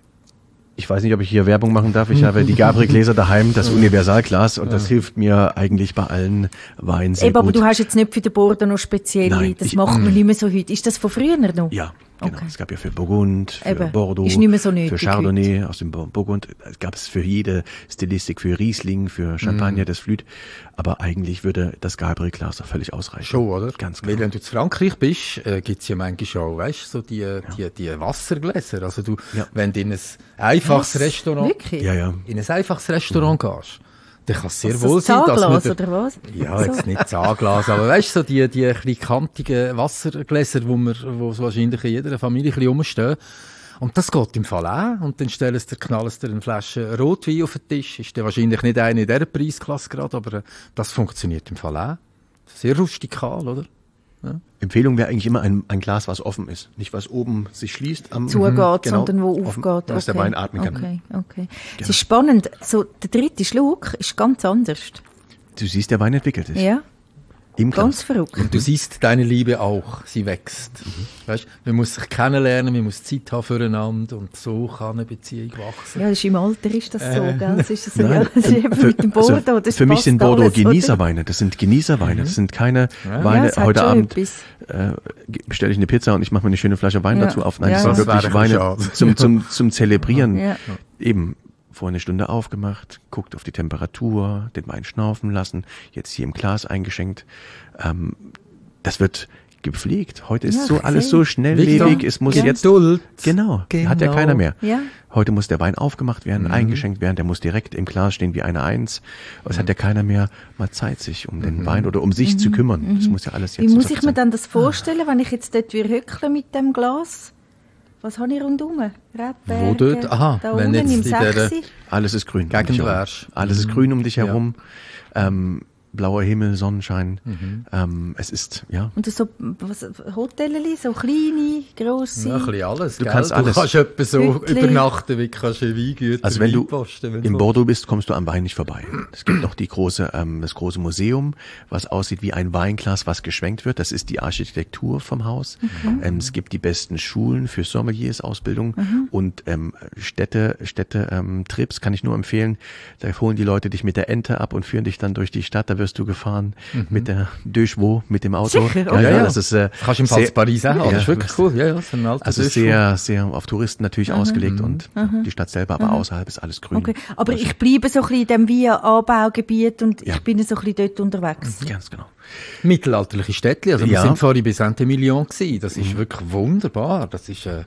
Ich weiß nicht, ob ich hier Werbung machen darf. Ich habe die Gabriel-Gläser daheim, das Universalglas, und das hilft mir eigentlich bei allen Weinen sehr Eben, gut. Aber du hast jetzt nicht für den Bordeaux noch speziell, Nein, das ich, macht man nicht mehr so heute. Ist das von früher noch? Ja, genau. Okay. Es gab ja für Burgund, für Eben. Bordeaux, Ist nicht mehr so nötig für Chardonnay heute. aus dem Burgund. Es gab es für jede Stilistik, für Riesling, für Champagner, mm. das Flüt. Aber eigentlich würde das Gabriel-Glas doch völlig ausreichen. Schon, oder? Ganz klar. Weil wenn du in Frankreich bist, äh, gibt's ja manchmal schon, weißt, so die, ja. die, die Wassergläser. Also du, ja. wenn du in ein einfaches was? Restaurant, Wirklich? Ja, ja. in ein einfaches Restaurant mhm. gehst, dann kann es sehr also wohl sein, dass man... Zahnglas, oder was? Ja, jetzt nicht Zahnglas, aber weißt du, so die, die kleinen kantigen Wassergläser, wo man, wo es wahrscheinlich in jeder Familie ein bisschen rumstehen. Und das geht im Fall auch. Und dann stellen sie dir, knallen sie dir eine Flasche Rotwein auf den Tisch. Ist der wahrscheinlich nicht eine in dieser Preisklasse gerade, aber das funktioniert im Fall auch. Sehr rustikal, oder? Ja. Empfehlung wäre eigentlich immer ein, ein Glas, was offen ist. Nicht was oben sich schließt, am zugeht, genau, sondern wo offen, aufgeht. Dass okay. der Wein atmen kann. Okay, okay. Genau. Es ist spannend. So, der dritte Schluck ist ganz anders. Du siehst, der Wein entwickelt sich. Ja. Im Glas. Ganz verrückt. Und du siehst deine Liebe auch, sie wächst. Mhm. Weißt, man muss sich kennenlernen, man muss Zeit haben füreinander und so kann eine Beziehung wachsen. Ja, das ist im Alter ist das so, äh. gell? Das ist so, Nein, ja, das ist für, mit dem Bordeaux. Also das für mich sind Bordeaux alles, Genießerweine. Das sind Genießerweine. Das sind keine ja. Weine. Ja, heute Abend etwas. äh, bestelle ich eine Pizza und ich mache mir eine schöne Flasche Wein ja. dazu auf. Nein, ja, das ja. sind wirklich Weine zum, zum, zum Zelebrieren. Ja. Eben. Vor eine Stunde aufgemacht, guckt auf die Temperatur, den Wein schnaufen lassen, jetzt hier im Glas eingeschenkt. Ähm, das wird gepflegt. Heute ist ja, so alles okay. so schnelllebig. Es muss ja. jetzt Geduld. Genau, genau, hat ja keiner mehr. Ja. Heute muss der Wein aufgemacht werden, mhm. eingeschenkt werden. Der muss direkt im Glas stehen wie eine Eins. Aber es hat ja keiner mehr mal Zeit, sich um den mhm. Wein oder um sich mhm. zu kümmern. Mhm. Das muss ja alles jetzt. Wie muss ich mir dann das vorstellen, wenn ich jetzt dort hückle mit dem Glas? Was habe ich rundherum? Rebberge, Wo dort? Aha, da wenn unten jetzt im in der- Sechsi. Alles ist grün. um dich Gegend herum. wärst. Alles ist Mhm. grün um dich Ja. herum. Ähm, blauer Himmel, Sonnenschein. Mhm. Ähm, es ist, ja. Und so was, Hotelleli, so kleine, grosse. Ja, ein bisschen alles. Du gell? kannst alles. Du kannst etwa so Wirklich? übernachten, wie kannst du Weingüter, Also wenn du Weinposten, wenn in du Bordeaux bist, kommst du am Wein nicht vorbei. Es gibt noch die große, ähm, das große Museum, was aussieht wie ein Weinglas, was geschwenkt wird. Das ist die Architektur vom Haus. Okay. Ähm, es gibt die besten Schulen für Sommeliers, Ausbildung Mhm. und ähm, Städte, Städte ähm, Trips kann ich nur empfehlen. Da holen die Leute dich mit der Ente ab und führen dich dann durch die Stadt. Da wirst du gefahren Mhm. mit der Deux Chevaux, mit dem Auto. Sicher? Ja, Okay. ja, Ja, ja. das ist äh, kannst du im Fall sehr- in Paris auch haben. Ja, Das ist wirklich cool. Ja, ja, das ist ein alter also Döschel. sehr, sehr auf Touristen natürlich ausgelegt und die Stadt selber, aber außerhalb ist alles grün. Okay. Aber ich bleibe so ein bisschen in dem Via-Anbaugebiet und Ja. ich bin so ein bisschen dort unterwegs. Ganz genau. Mittelalterliche Städtchen. Also wir Ja. sind vorhin bei Saint-Emilion gewesen. Das ist wirklich wunderbar. Das ist, äh,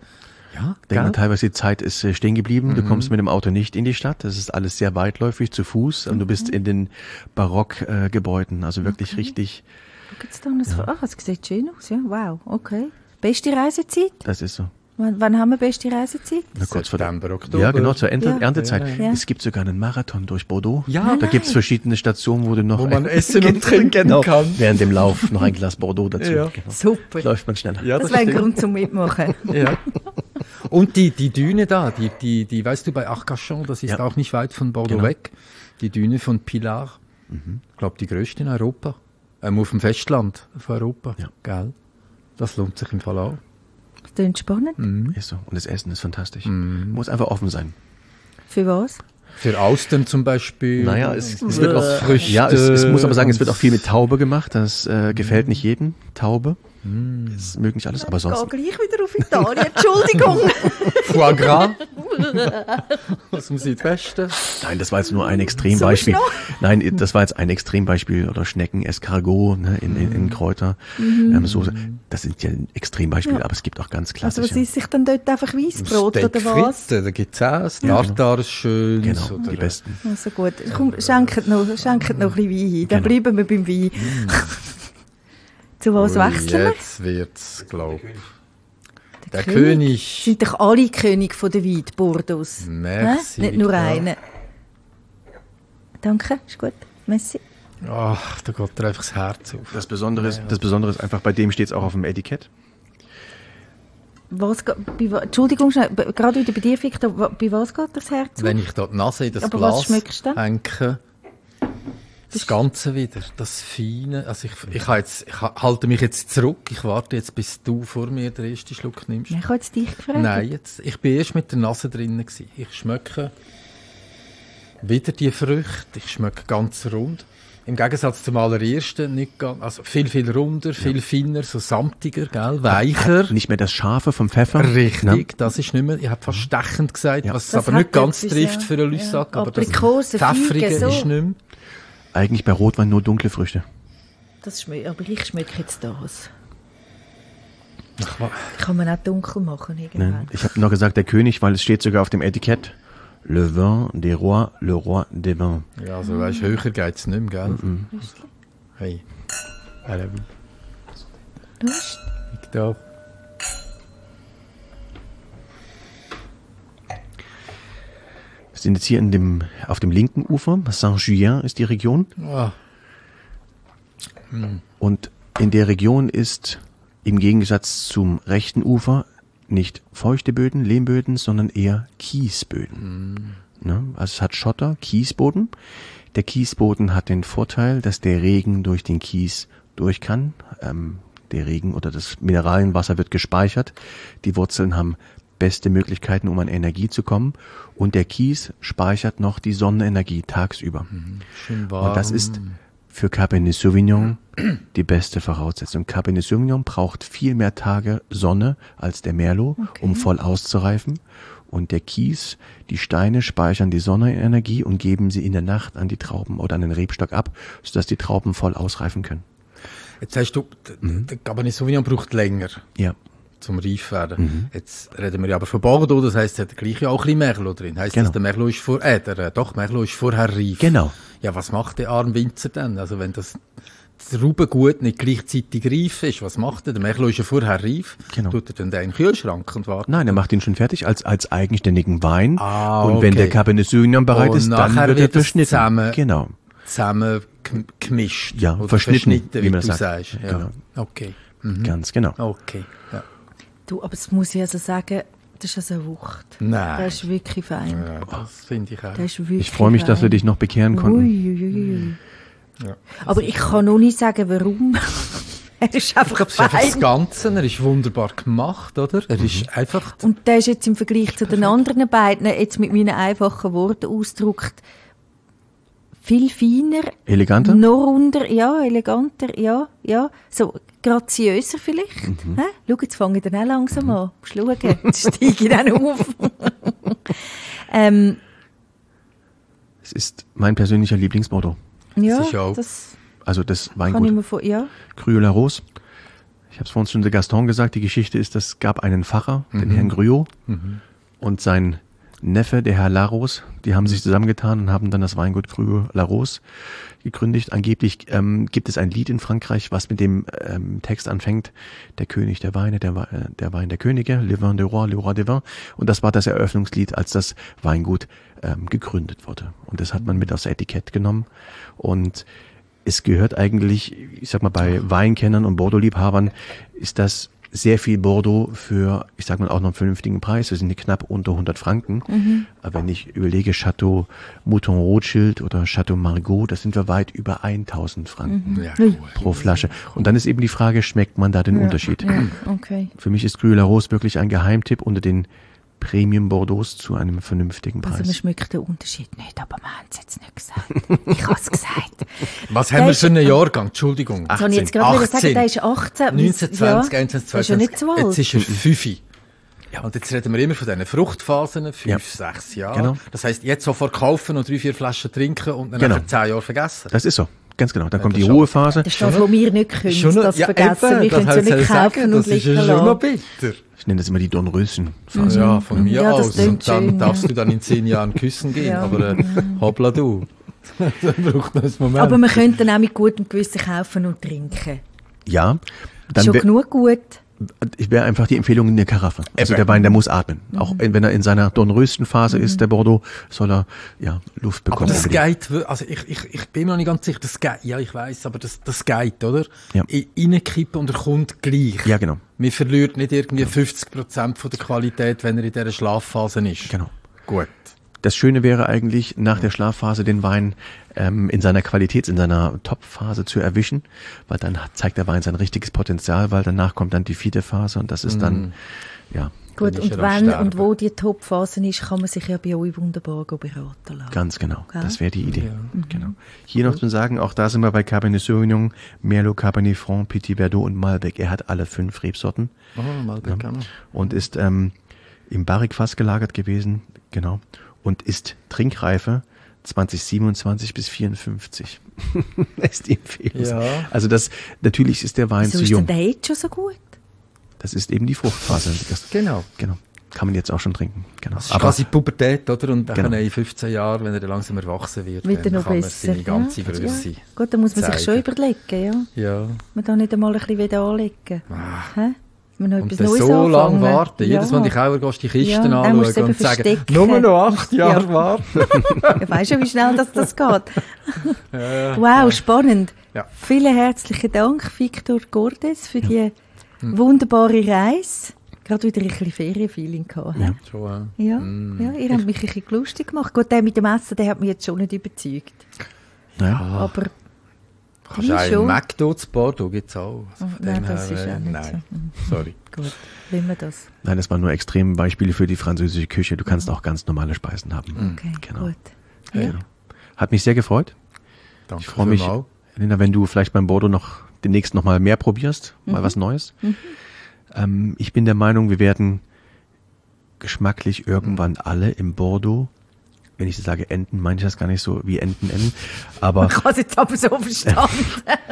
Ja, Denk mal, gell? teilweise die Zeit ist äh, stehen geblieben. Du kommst mit dem Auto nicht in die Stadt. Das ist alles sehr weitläufig, zu Fuß. Und du bist in den Barockgebäuden. Äh, Gebäuden. Also wirklich richtig, Schau jetzt da das ja. Ach, es sieht schön aus, ja. Wow, okay. Beste Reisezeit? das ist so. Wann, wann haben wir beste Reisezeit? Na, kurz vor der, September, Oktober. ja, genau, zur Ernte, Ja. Erntezeit. Ja. Es gibt sogar einen Marathon durch Bordeaux. Ja. Da gibt's verschiedene Stationen, wo du noch Wo man essen und trinken genau, kann. während dem Lauf noch ein Glas Bordeaux dazu. Ja. Genau. Super. Läuft man schneller. Ja, das das wäre ein stimmt. Grund zum Mitmachen. Ja. Und die, die Düne da, die, die, die, weißt du, bei Arcachon, das ist Ja. auch nicht weit von Bordeaux Genau. weg. Die Düne von Pilar. Ich glaube, die größte in Europa. Ähm, auf dem Festland von Europa. Ja. Gell? Das lohnt sich im Fall auch. Das klingt spannend. Ist so. Und das Essen ist fantastisch. Muss einfach offen sein. Für was? Für Austern zum Beispiel. Naja, es, es wird auch Früchte. Ja, es, es muss aber sagen, es wird und- auch viel mit Taube gemacht. Das äh, gefällt nicht jedem. Taube. Das mögen nicht alles, aber sonst. Ich gehe gleich wieder auf Italien. Entschuldigung. Foie Gras. Aus dem Südwesten. Nein, das war jetzt nur ein Extrembeispiel. noch? Nein, das war jetzt ein Extrembeispiel. Oder Schnecken, Escargot, ne, in, in, in Kräuter. Ähm, Soße. Das sind ja Extrembeispiele, aber es gibt auch ganz Also klassische. was isst sich dann dort einfach Weissbrot oder was? Fritte, da gibt's auch das Tartar ist schön. Genau, die besten. Also gut. Komm, schenkt noch, schenkt noch ein bisschen Wein ein. Dann Genau. bleiben wir beim Wein. Zu was wechseln wir? Jetzt wird's, glaub ich. Der König. König. Sind doch alle König von der Wein, die Bordeaux. Merci, Hä? Nicht nur Victor. einer. Danke, ist gut. Merci. Ach, da geht dir einfach das Herz auf. Das Besondere ist, das Besondere ist einfach, bei dem steht es auch auf dem Etikett. Was, ge- bei, wa- Entschuldigung, schnell, b- gerade wieder bei dir, Victor, wa- bei was geht das Herz auf? Wenn ich da die Nase in das Aber was Glas schmeckst du dann? hänge, das Ganze wieder, das Feine. Also ich, ich, ha jetzt, ich ha- halte mich jetzt zurück. Ich warte jetzt, bis du vor mir den ersten Schluck nimmst. Nein, ich habe jetzt dich gefragt. Nein, jetzt, ich bin erst mit der Nase drinnen gewesen. Ich schmecke wieder die Früchte. Ich schmecke ganz rund. Im Gegensatz zum allerersten, nicht ganz, also viel, viel runder, viel feiner, so samtiger, gell, weicher. Nicht mehr das Scharfe vom Pfeffer. Richtig, Ne? das ist nicht mehr, ich habe fast stechend gesagt, Ja. was es Das aber nicht hat ganz etwas, trifft ja. für eine Lüssack, Ja. aber das Aprikose, Pfeffrige Feige, so. ist nicht mehr. Eigentlich bei Rotwein nur dunkle Früchte. Das schmeckt, aber ich schmecke jetzt das. Ach, wa- Kann man auch dunkel machen irgendwann. Ne? Ich habe noch gesagt, der König, weil es steht sogar auf dem Etikett. Le vin des rois, le roi des vins. Ja, also weißt, höher geht's nicht mehr, gell? Hey. Hello. Lust? Victor. Wir sind jetzt hier in dem, auf dem linken Ufer. Saint-Julien ist die Region. Ah, Und in der Region ist im Gegensatz zum rechten Ufer nicht feuchte Böden, Lehmböden, sondern eher Kiesböden. Ne? Also es hat Schotter, Kiesboden. Der Kiesboden hat den Vorteil, dass der Regen durch den Kies durch kann. Ähm, der Regen oder das Mineralienwasser wird gespeichert. Die Wurzeln haben beste Möglichkeiten, um an Energie zu kommen. Und der Kies speichert noch die Sonnenenergie tagsüber. schön warm. Und das ist für Cabernet Sauvignon die beste Voraussetzung. Cabernet Sauvignon braucht viel mehr Tage Sonne als der Merlot, um voll auszureifen. Und der Kies, die Steine speichern die Sonnenenergie und geben sie in der Nacht an die Trauben oder an den Rebstock ab, sodass die Trauben voll ausreifen können. Jetzt sagst du, d- der Cabernet Sauvignon braucht länger Ja, zum reif werden. Jetzt reden wir ja aber von Bordeaux, das heisst, es hat gleich ja auch ein bisschen Merlot drin. Heisst Genau. das, der Merlot ist vor, äh, der, äh, doch, Merlot ist vorher reif. genau. Ja, was macht der arme Winzer denn? Also wenn das, das Raubengut nicht gleichzeitig reif ist, was macht er? Der Merlot ist ja vorher reif. Genau. Tut er dann den in den Kühlschrank und wartet? Nein, er macht ihn schon fertig als, als eigenständigen Wein. Ah, und wenn okay. der Cabernet Sauvignon bereit Und ist, dann nachher wird er wird es verschnitten. zusammen- Genau. Zusammen gem- gemischt. Ja, oder verschnitten, verschnitten, wie wie, man du sagt. sagst. Ja. Genau. Okay. Ganz genau. Okay. Ja. Du, aber das muss ich also sagen, das ist also eine Wucht. Nein. Das ist wirklich fein. Ja, das finde ich auch. Das ist wirklich Ich freue mich, dass wir fein. dich noch bekehren konnten. Ui, ui, ui, ui. Ja. Aber ich kann noch nicht sagen, warum. Er ist Ich einfach glaube, es ist einfach das fein. Ganze. Er ist wunderbar gemacht, oder? Er ist einfach... Und der ist jetzt im Vergleich zu den anderen beiden, jetzt mit meinen einfachen Worten ausgedrückt, viel feiner, Eleganter? noch runder, ja, eleganter, ja, ja, so graziöser vielleicht. Mhm. Hä? Schau, jetzt fange ich dann auch langsam an. Musst schauen, jetzt steige ich dann auf. ähm, Es ist mein persönlicher Lieblingsbordeaux. ja, ist ja auch- das Also das kann ich Weingut mir vor, ja. Cru la Rose. Ich habe es vorhin schon der Gaston gesagt, die Geschichte ist, es gab einen Pfarrer, mhm. den Herrn Gruot, mhm. und sein Neffe, der Herr Larose, die haben sich zusammengetan und haben dann das Weingut Gruot Larose gegründet. Angeblich ähm, gibt es ein Lied in Frankreich, was mit dem ähm, Text anfängt, der König der Weine, der, äh, der Wein der Könige, Le Vin du Roi, Le Roi des Vins. Und das war das Eröffnungslied, als das Weingut ähm, gegründet wurde. Und das hat man mit aufs Etikett genommen. Und es gehört eigentlich, ich sag mal, bei Weinkennern und Bordeaux-Liebhabern ist das sehr viel Bordeaux für, ich sag mal, auch noch einen vernünftigen Preis. Wir sind knapp unter hundert Franken. Mhm. Aber wenn ich überlege, Chateau Mouton Rothschild oder Chateau Margaux, da sind wir weit über tausend Franken mhm. ja, cool. pro Flasche. Und dann ist eben die Frage, schmeckt man da den ja, Unterschied? Ja, okay. Für mich ist Gruot Larose wirklich ein Geheimtipp unter den Premium Bordeaux zu einem vernünftigen Preis. Also man schmeckt den Unterschied nicht, aber man hat es jetzt nicht gesagt. Ich habe es gesagt. Was der haben wir für einen Jahrgang? Entschuldigung. Das habe ich jetzt gerade sagen, der ist achtzehn. neunzehn, zwanzig, ja, einundzwanzig, das ist ja nicht zu alt. Jetzt ist er fünf. Ja. Und jetzt reden wir immer von diesen Fruchtphasen, fünf, ja. sechs Jahre. Genau. Das heisst, jetzt sofort kaufen und drei, vier Flaschen trinken und dann genau. nach zehn Jahren vergessen. Das ist so. Ganz genau. Dann ja, kommt die schon, Ruhephase. Das ist das, was wir nicht können, schon, das ja, vergessen. Eben, wir können es ja nicht kaufen sagen, und liegen lassen. Das ist ja schon noch bitter. Ich nenne das immer die Dornröschen-Phase. Ja, von mir ja, aus. Und dann schön, darfst ja. du dann in zehn Jahren küssen gehen. Ja. Aber äh, hoppla du. Dann braucht man einen Moment. Aber man könnte dann auch mit gutem Gewissen kaufen und trinken. Ja. Dann Schon wär, genug gut. Ich wäre einfach die Empfehlung in der Karaffe. Also der Wein, der muss atmen. Mhm. Auch wenn er in seiner Dornröschen-Phase mhm. ist, der Bordeaux, soll er ja Luft bekommen. Aber das geht, also ich, ich, ich bin mir noch nicht ganz sicher, das geht, ja ich weiss, aber das, das geht, oder? Ja. Reinkippen und er kommt gleich. Ja, genau. Man verliert nicht irgendwie genau. fünfzig Prozent von der Qualität, wenn er in dieser Schlafphase ist. Genau. Gut. Das Schöne wäre eigentlich, nach der Schlafphase den Wein ähm, in seiner Qualität, in seiner Top-Phase zu erwischen, weil dann zeigt der Wein sein richtiges Potenzial, weil danach kommt dann die vierte Phase und das ist mm. dann, ja. Gut, und wenn und wo die Top-Phase ist, kann man sich ja bei euch wunderbar beraten lassen. Ganz genau, Gell? Das wäre die Idee. Ja. Mhm. Genau. Hier noch zu sagen, auch da sind wir bei Cabernet Sauvignon, Merlot, Cabernet Franc, Petit Verdot und Malbec. Er hat alle fünf Rebsorten. Oh, Malbec, ja. Und ist ähm, im Barrikfass gelagert gewesen, genau. Und ist Trinkreife zwanzig siebenundzwanzig bis vierundfünfzig. Das ist die Empfehlung. Ja. Also das, natürlich ist der Wein Wieso zu ist jung. denn der jetzt schon so gut? Das ist eben die Fruchtphase. Das, genau. Genau. Kann man jetzt auch schon trinken. Genau. Das ist aber quasi Pubertät, oder? Und dann genau. in fünfzehn Jahren, wenn er dann langsam erwachsen wird, wird dann noch kann besser. man seine ganze ja. Grösse ja. Gut, dann muss man zeigen. sich schon überlegen, ja. Ja. Man da nicht einmal ein bisschen wieder anlegen. Ah. Hä? Man noch Und etwas dann Neues so lange anfangen. warten. Ja. Jedes Mal, die Kauer gehst die Kisten Ja, dann anschauen musst du und eben sagen, verstecken. nur noch acht Jahre Ja. warten. Ja, weißt du, wie schnell das, das geht? Ja, ja. Wow, spannend. Ja. Vielen herzlichen Dank, Victor Gordes, für die wunderbare Reise. Gerade wieder ein bisschen Ferienfeeling gehabt. Ja. Schon, Ja, Mm. ja, ihr habt mich ein bisschen lustig gemacht. Gut, der mit dem Essen, der hat mich jetzt schon nicht überzeugt. Ja. Aber Kannst die du einen schon. McDo zu Bordeaux gibt's auch. Also von Nein, dem das her, ist äh, auch nicht nein. so. Sorry. Gut, wollen wir das? Nein, das waren nur extreme Beispiele für die französische Küche. Du kannst auch ganz normale Speisen haben. Okay, Genau. gut. Ja. Ja. Hat mich sehr gefreut. Danke Ich freue mich, vielmals. Elena, wenn du vielleicht beim Bordeaux noch demnächst noch mal mehr probierst, mal was Neues. Mhm. Ähm, ich bin der Meinung, wir werden geschmacklich irgendwann alle im Bordeaux, wenn ich sage Enten, meine ich das gar nicht so wie Enten enden, aber Ich habe es jetzt aber so verstanden.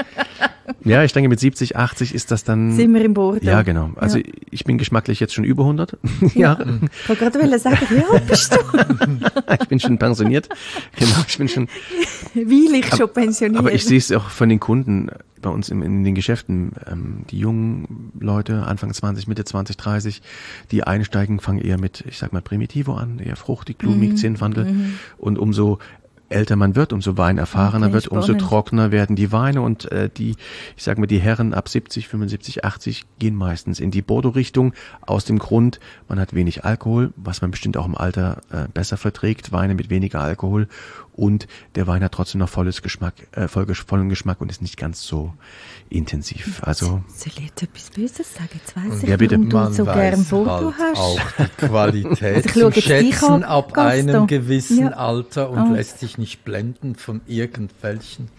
ja, ich denke mit siebzig, achtzig ist das dann... Sind wir im Bordeaux? Ja, genau. Also Ja. ich bin geschmacklich jetzt schon über hundert Jahre. Ich wollte gerade sagen, wie alt bist du? Ich bin schon pensioniert. Genau, ich bin schon... Weil ich schon pensioniert. Aber ich sehe es auch von den Kunden bei uns in, in den Geschäften. Ähm, die jungen Leute, Anfang zwanzig, Mitte zwanzig, dreißig, die einsteigen, fangen eher mit, ich sag mal, Primitivo an, eher fruchtig, blumig, Mhm. Zinfandel. Mhm. Und umso älter man wird, umso weinerfahrener Okay, wird, umso spannend. trockener werden die Weine und äh, die, ich sag mal, die Herren ab siebzig, fünfundsiebzig, achtzig gehen meistens in die Bordeaux-Richtung aus dem Grund, man hat wenig Alkohol, was man bestimmt auch im Alter äh, besser verträgt, Weine mit weniger Alkohol und der Wein hat trotzdem noch volles Geschmack, äh, voll, vollen Geschmack und ist nicht ganz so intensiv. Also Soll ich jetzt etwas Böses sagen? Jetzt weiss ich, Ja, bitte. warum du Man so weiss gern Bordeaux halt hast. auch die Qualität Also ich zu schaue jetzt dich schätzen an, ab Gaston. einem gewissen Ja. Alter und Ah. lässt sich nicht blenden von irgendwelchen.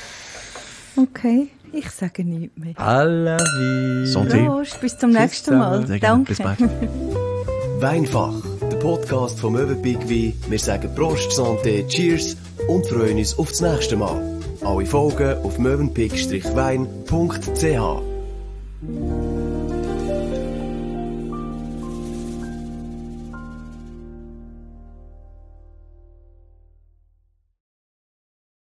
Okay, ich sage nichts mehr. À la vie. Santé. Prost, bis zum nächsten Mal. Sehr gerne. Danke. Bis bald. Weinfach, der Podcast vom Möwenpick Wein. Wir sagen Prost, Santé, Cheers und freuen uns auf das nächste Mal. Alle Folgen auf möwenpick Strich wein Punkt c h.